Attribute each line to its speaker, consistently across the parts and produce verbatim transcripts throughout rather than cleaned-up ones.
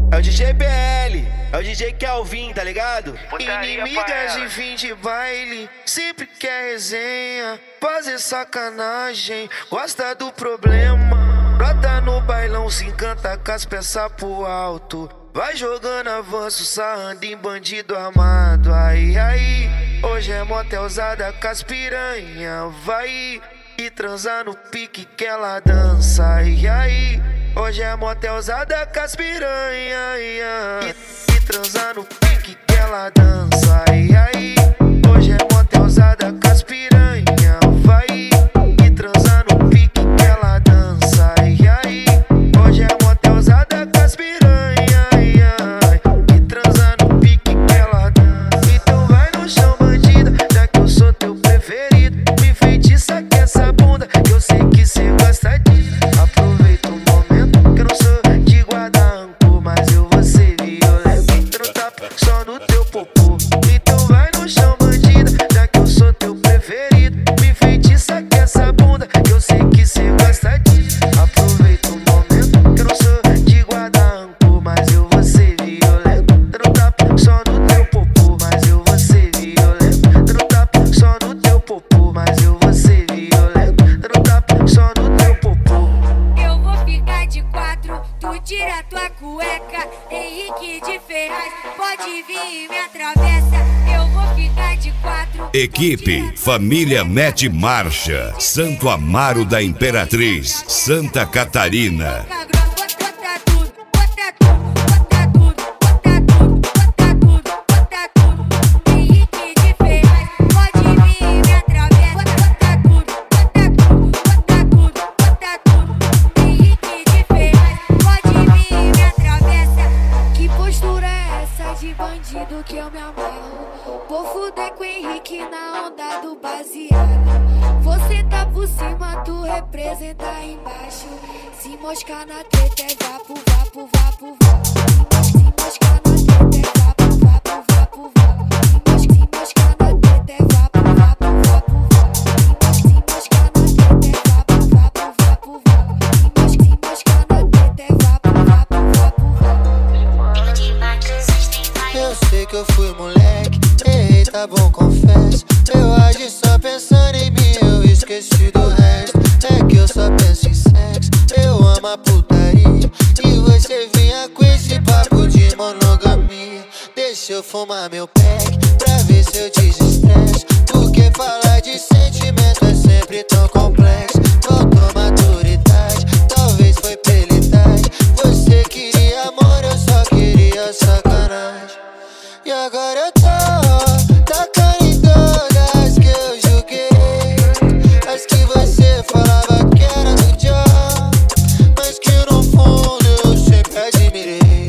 Speaker 1: É o D J B L, é o D J Kelvin, tá ligado?
Speaker 2: Putaria,
Speaker 1: Inimigas
Speaker 2: pai.
Speaker 1: de fim de baile, sempre quer resenha, fazer sacanagem, gosta do problema. Brota no bailão, se encanta com as peças pro alto. Vai jogando avanço, sarrando em bandido armado. Aí, aí, hoje é motelzada com as piranha. Vai e transar no pique que ela dança. Aí, aí, hoje é motelzada com as piranha. E, e transar no pique que ela dança. Aí, aí, hoje é motelzada com as piranha. Vai e transar no pique que ela dança. Aí, aí, hoje é motelzada com as piranha.
Speaker 3: Tira tua cueca, Henrique de Ferraz, pode vir e me atravessa, eu vou ficar de quatro.
Speaker 4: Equipe Família Mete Marcha, Santo Amaro da Imperatriz, Santa Catarina.
Speaker 3: Que eu me amarro, vou fuder com o Henrique na onda do baseado. Você tá por cima, tu representa embaixo. Se moscar na treta é vapo, vapo, vapo, vapo. Se moscar na treta é vapo, vapo, vapo, vapo. Se moscar na treta é vapo, vapo, vapo, vapo. Se moscar na treta é vapo, vapo, vapo, vapo. Se moscar na treta é vapo, vapo, vapo, vapo.
Speaker 5: Eu sei que eu fui moleque, errei, tá bom, confesso. Eu agi só pensando em mim, eu esqueci do resto. É que eu só penso em sexo, eu amo a putaria. E você vinha com esse papo de monogamia. Deixa eu fumar meu pack, pra ver se eu desestresso. Porque falar de sentimento é sempre tão complexo. Faltou maturidade, talvez foi pela idade. Você queria amor, eu só queria sacanagem. E agora eu tô tacando em todas que eu julguei. As que você falava que era do John, mas que no fundo eu sempre admirei.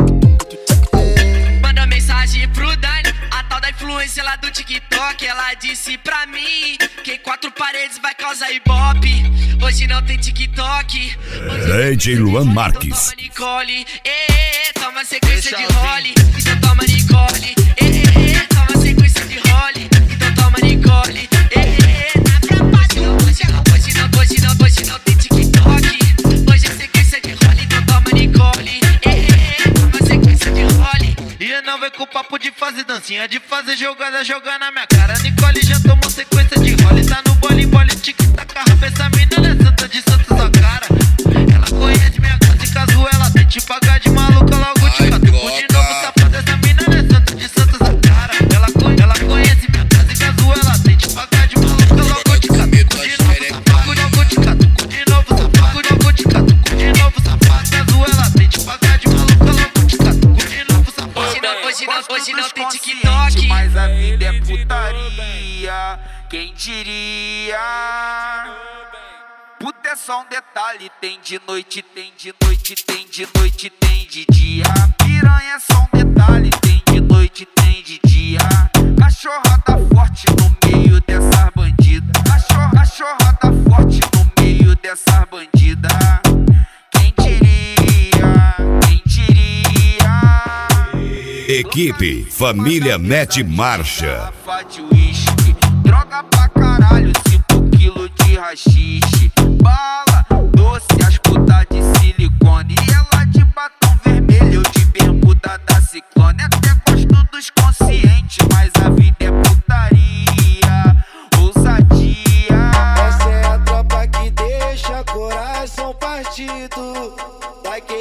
Speaker 6: Manda mensagem pro Dani, a tal da influência lá do TikTok. Ela disse pra mim que quatro paredes vai causar ibope. Hoje não tem TikTok.
Speaker 4: D J Luan Marques.
Speaker 6: Toma Nicole, eh, toma sequência de role. Então toma Nicole, eh, toma sequência de role. Então toma Nicole, eh, na propaganda. Hoje não, hoje não, hoje não, hoje não tem TikTok. Hoje é sequência de role, então toma Nicole, eh, toma sequência de role.
Speaker 7: E não vem com o papo de fazer dancinha, de fazer jogada, jogar na minha cara. Nicole já tomou sequência de role, tá no bole, bole, tic-tac. Essa mina não é santa de santa sua cara. Ela conhece minha casa e caso ela tente pagar de maluca, logo te catuco de novo, safada. Essa mina não é santa de santa sua cara. Ela, ela conhece minha casa e caso ela tente pagar de maluca, logo te catuco de novo, safada. Logo te catuco de novo, safada. Logo te catuco de novo, safada. Caso ela tente pagar de maluca, logo te catuco de novo, safada.
Speaker 6: Hoje não, hoje não, hoje não tem TikTok.
Speaker 7: Mas a vida é putaria, quem diria? Puta é só um detalhe, tem de noite, tem de noite, tem de noite, tem de dia. Piranha é só um detalhe, tem de noite, tem de dia. Cachorrada forte no meio dessas bandidas. Cachorro, cachorrada forte no meio dessas bandidas. Quem diria, quem diria?
Speaker 4: Equipe Família Mete Marcha.
Speaker 7: Fate uísque, droga pra caralho, cinco quilos de rachixe. Bala, doce, as putas de silicone. E ela de batom vermelho, eu de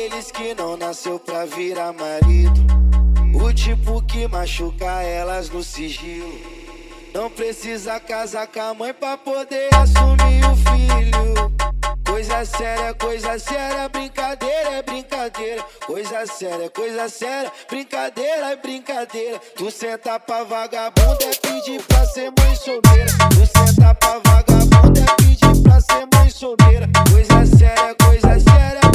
Speaker 1: daqueles que não nasceu pra virar marido. O tipo que machuca elas no sigilo. Não precisa casar com a mãe pra poder assumir o filho. Coisa séria, coisa séria, brincadeira é brincadeira. Coisa séria, coisa séria, brincadeira é brincadeira. Tu senta pra vagabunda é pedir pra ser mãe solteira. Tu senta pra vagabunda é pedir pra ser mãe solteira. Coisa séria, coisa séria,